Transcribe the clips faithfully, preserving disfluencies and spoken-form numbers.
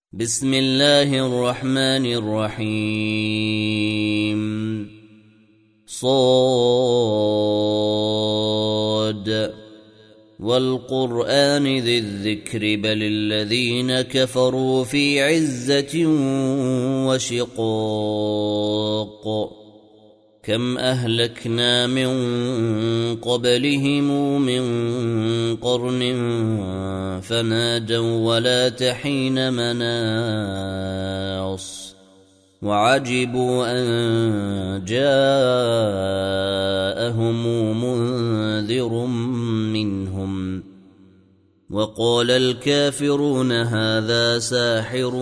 بسم الله الرحمن الرحيم. صاد والقرآن ذي الذكر بل الذين كفروا في عزة وشقاق. كم أهلكنا من قبلهم من قرن فنادوا ولا تحين مناص وعجبوا أن جاءهم منذر منهم وقال الكافرون هذا ساحر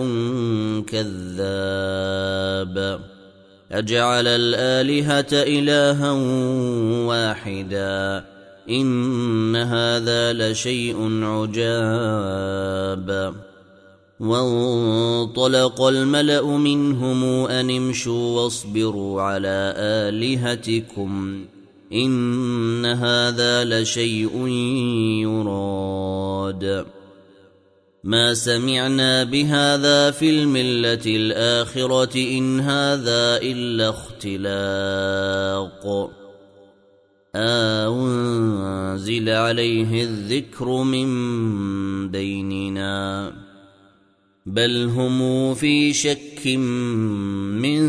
كذاب أجعل الآلهة إلها واحدا إن هذا لشيء عجاب. وانطلق الملأ منهم أن امشوا واصبروا على آلهتكم إن هذا لشيء يراد ما سمعنا بهذا في الملة الآخرة إن هذا إلا اختلاق أنزل عليه الذكر من بيننا بل هم في شك من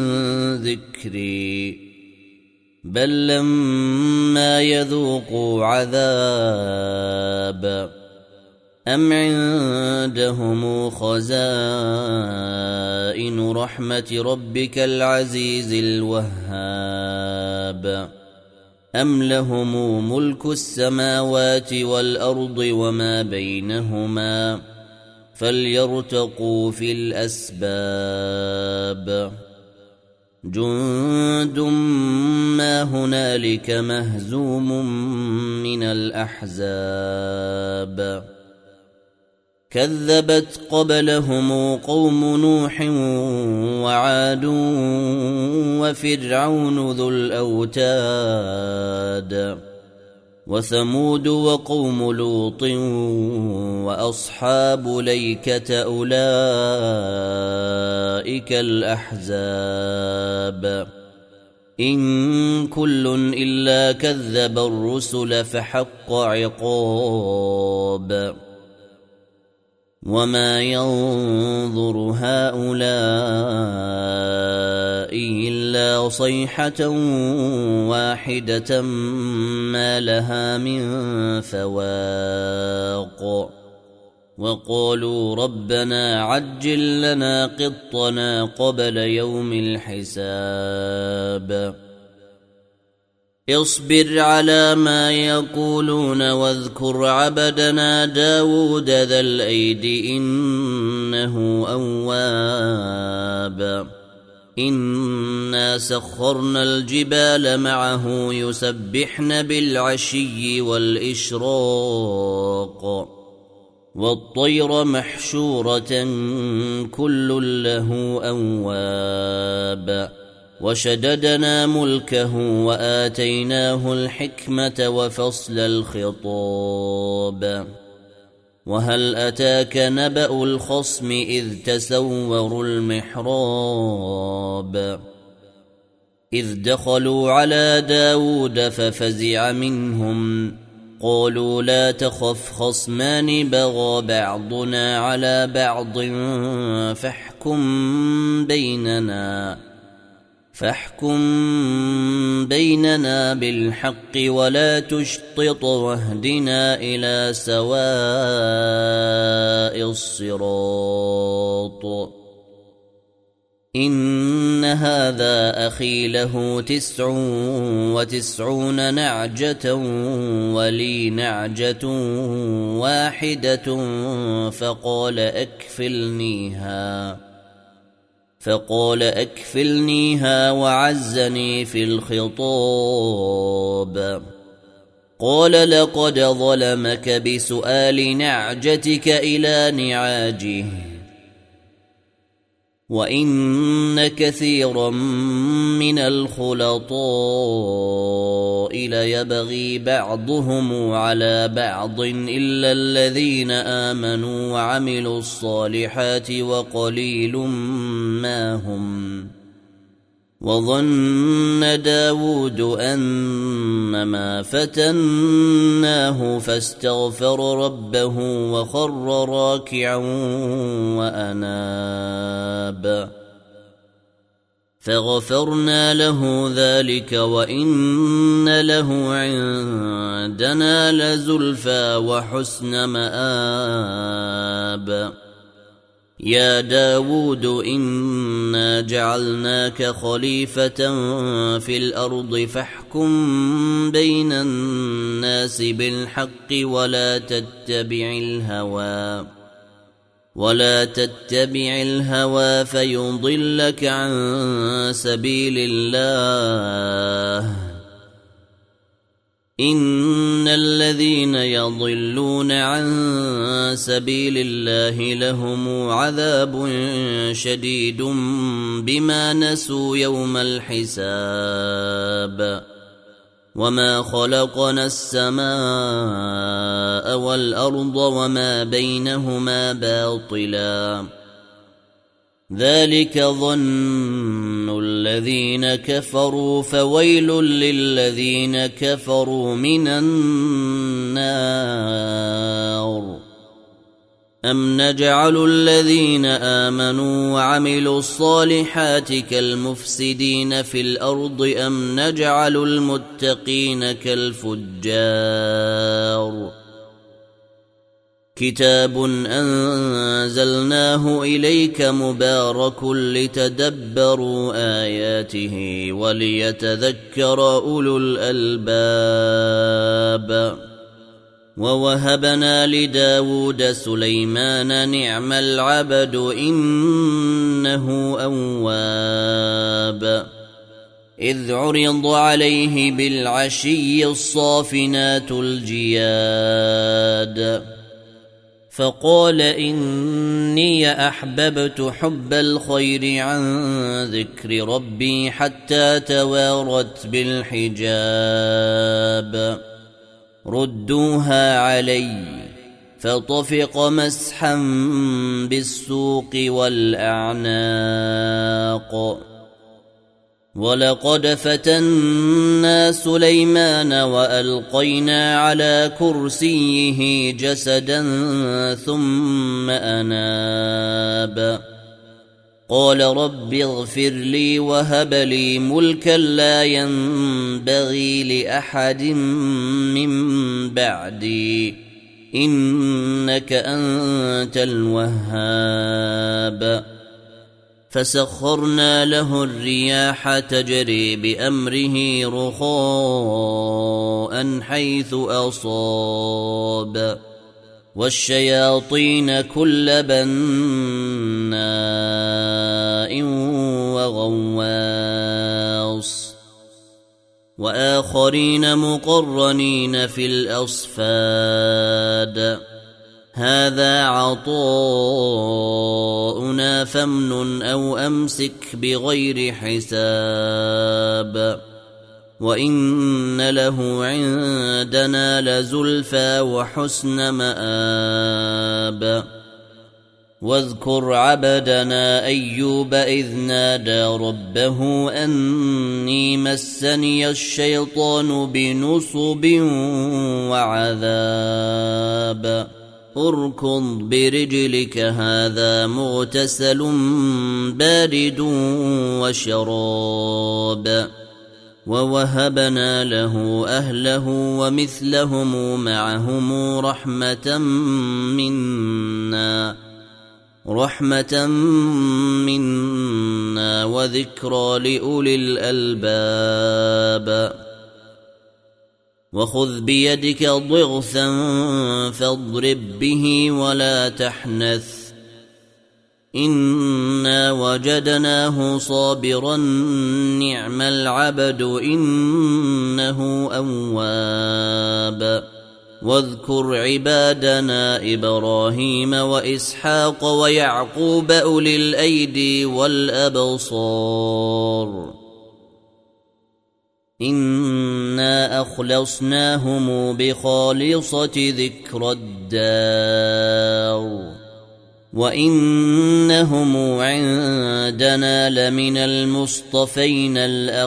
ذكري بل لما يذوقوا عذاب أم عندهم خزائن رحمة ربك العزيز الوهاب أم لهم ملك السماوات والأرض وما بينهما فليرتقوا في الأسباب. جند ما هنالك مهزوم من الأحزاب كذبت قبلهم قوم نوح وعاد وفرعون ذو الأوتاد وثمود وقوم لوط وأصحاب ليكة أولئك الأحزاب إن كل إلا كذب الرسل فحق عقاب. وما ينظر هؤلاء إلا صيحة واحدة ما لها من فواق وقالوا ربنا عجل لنا قطنا قبل يوم الحساب. اصبر على ما يقولون واذكر عبدنا داود ذا الأيد إنه أواب. إنا سخرنا الجبال معه يسبحن بالعشي والإشراق والطير محشورة كل له أواب. وشددنا ملكه وآتيناه الحكمة وفصل الخطاب. وهل أتاك نبأ الخصم إذ تسوروا المحراب إذ دخلوا على داود ففزع منهم قالوا لا تخف خصمان بغى بعضنا على بعض فاحكم بيننا فاحكم بيننا بالحق ولا تشطط واهدنا إلى سواء الصراط. إن هذا أخي له تسع وتسعون نعجة ولي نعجة واحدة فقال أكفلنيها فقال أكفلنيها وعزني في الخطاب. قال لقد ظلمك بسؤال نعجتك إلى نعاجه وإن كثيرا من الخلطاء ليبغي بعضهم على بعض إلا الذين آمنوا وعملوا الصالحات وقليل ما هم. وظن داود أنما فتناه فاستغفر ربه وخر راكعا وأناب فغفرنا له ذلك وإن له عندنا لزلفى وحسن مآب. يا داود إنا جعلناك خليفة في الأرض فاحكم بين الناس بالحق ولا تتبع الهوى ولا تتبع الهوى فيضلك عن سبيل الله. إن الذين يضلون عن سبيل الله لهم عذاب شديد بما نسوا يوم الحساب. وما خلقنا السماء والأرض وما بينهما باطلا ذلك ظن الذين كفروا فويل للذين كفروا من النار. أم نجعل الذين آمنوا وعملوا الصالحات كالمفسدين في الأرض أم نجعل المتقين كالفجار. كتاب أنزلناه إليك مبارك لتدبروا آياته وليتذكر أولو الألباب. ووهبنا لداود سليمان نعم العبد إنه أواب. إذ عرض عليه بالعشي الصافنات الجياد فقال إني أحببت حب الخير عن ذكر ربي حتى توارت بالحجاب. ردوها علي فطفق مسحا بالسوق والأعناق. ولقد فتنا سليمان وألقينا على كرسيه جسدا ثم أناب. قال رب اغفر لي وهب لي ملكا لا ينبغي لأحد من بعدي إنك أنت الوهاب. فسخرنا له الرياح تجري بأمره رخاء حيث أصاب والشياطين كل بناء وغواص وآخرين مقرنين في الأصفاد. هذا عطاؤنا فامنن أو أمسك بغير حساب. وإن له عندنا لزلفى وحسن مآب. واذكر عبدنا أيوب إذ نادى ربه أني مسني الشيطان بنصب وعذاب. اركض برجلك هذا مغتسل بارد وشراب. ووهبنا له أهله ومثلهم معهم رحمة منا رحمة منا وذكرى لأولي الألباب. وخذ بيدك ضغثا فاضرب به ولا تحنث إنا وجدناه صابرا نعم العبد إنه أواب. واذكر عبادنا إبراهيم وإسحاق ويعقوب أولي الأيدي والأبصار إنا أخلصناهم بخالصة ذكر الدار وإنهم عندنا لمن المصطفين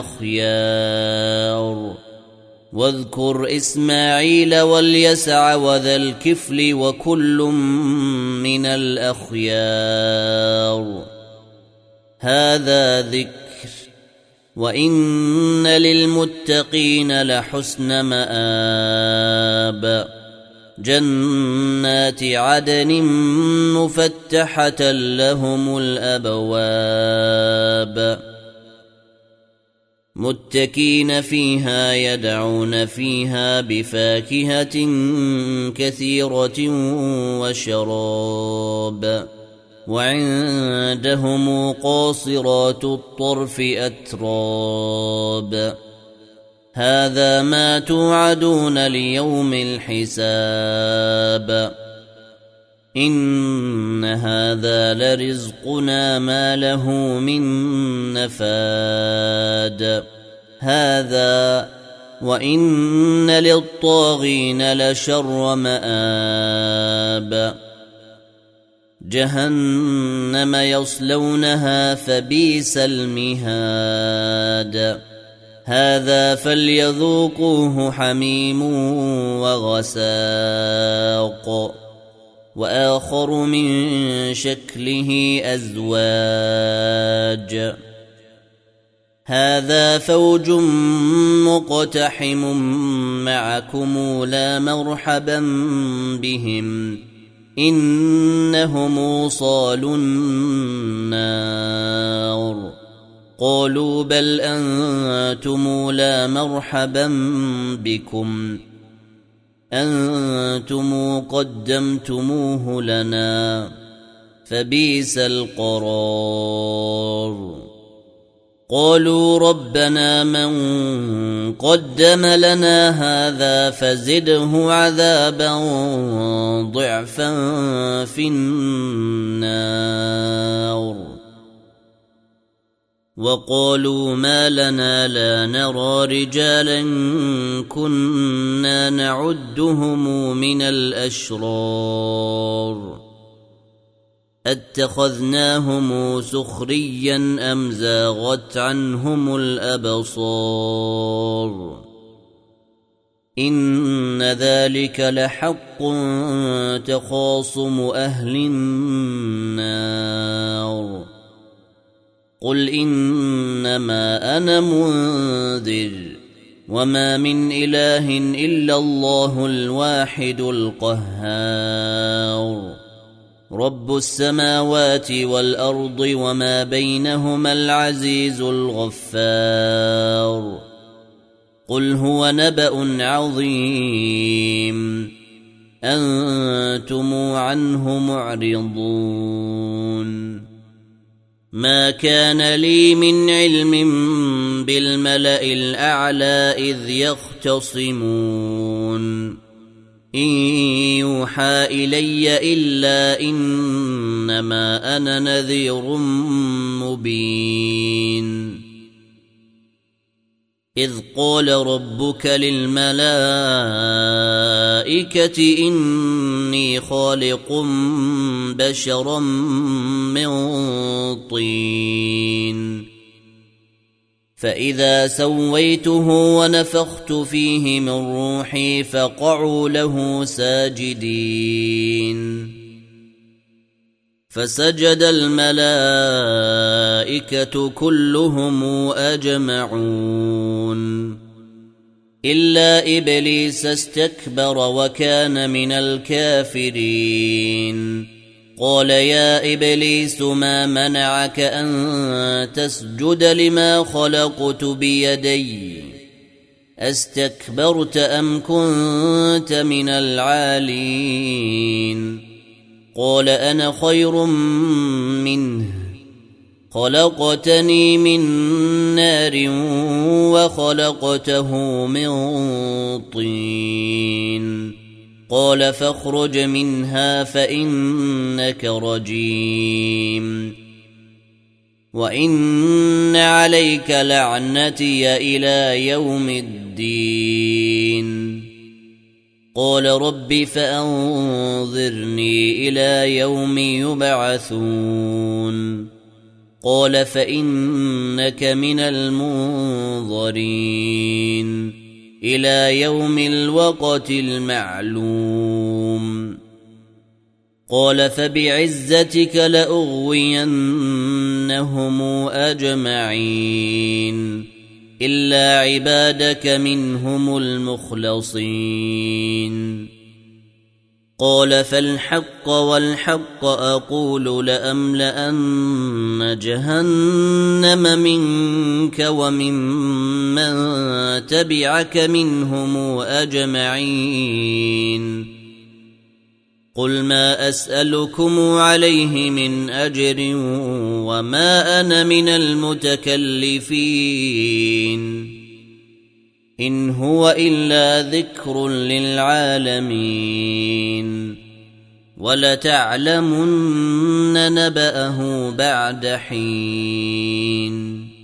الأخيار واذكر إسماعيل واليسع وذا الكفل وكل من الأخيار هذا ذكر وإن للمتقين لحسن مآب جنات عدن مفتحة لهم الأبواب متكين فيها يدعون فيها بفاكهة كثيرة وشراب وعندهم قاصرات الطرف أتراب هذا ما توعدون ليوم الحساب إن هذا لرزقنا ما له من نفاد هذا وإن للطاغين لشر مآب جهنم يصلونها فبئس المهاد هذا فليذوقوه حميم وغساق وآخر من شكله أزواج هذا فوج مقتحم معكم لا مرحبا بهم إنهم صالوا النار قالوا بل أنتم لا مرحبا بكم أنتم قدمتموه لنا فبئس القرار قالوا ربنا من قدم لنا هذا فزده عذابا ضعفا في النار وقالوا ما لنا لا نرى رجالا كنا نعدهم من الأشرار اتخذناهم سخريا أم زاغت عنهم الأبصار إن ذلك لحق تخاصم أهل النار قل إنما أنا منذر وما من إله إلا الله الواحد القهار رب السماوات والأرض وما بينهما العزيز الغفار قل هو نبأ عظيم أنتم عنه معرضون ما كان لي من علم بالملأ الأعلى إذ يختصمون إن يوحى إلي إلا إنما أنا نذير مبين إذ قال ربك للملائكة إني خالق بشرا من طين فإذا سويته ونفخت فيه من روحي فقعوا له ساجدين فسجد الملائكة كلهم أجمعون إلا إبليس استكبر وكان من الكافرين قال يا إبليس ما منعك أن تسجد لما خلقت بيدي استكبرت أم كنت من العالين قال أنا خير منه خلقتني من نار وخلقته من طين قال فاخرج منها فإنك رجيم وإن عليك لعنتي إلى يوم الدين قال رب فأنظرني إلى يوم يبعثون قال فإنك من المنظرين إلى يوم الوقت المعلوم قال فبعزتك لأغوينهم أجمعين إلا عبادك منهم المخلصين قال فالحق والحق أقول لأملأن جهنم منك وممن تبعك منهم أجمعين قل ما أسألكم عليه من أجر وما أنا من المتكلفين إن هو إلا ذكر للعالمين ولتعلمن نبأه بعد حين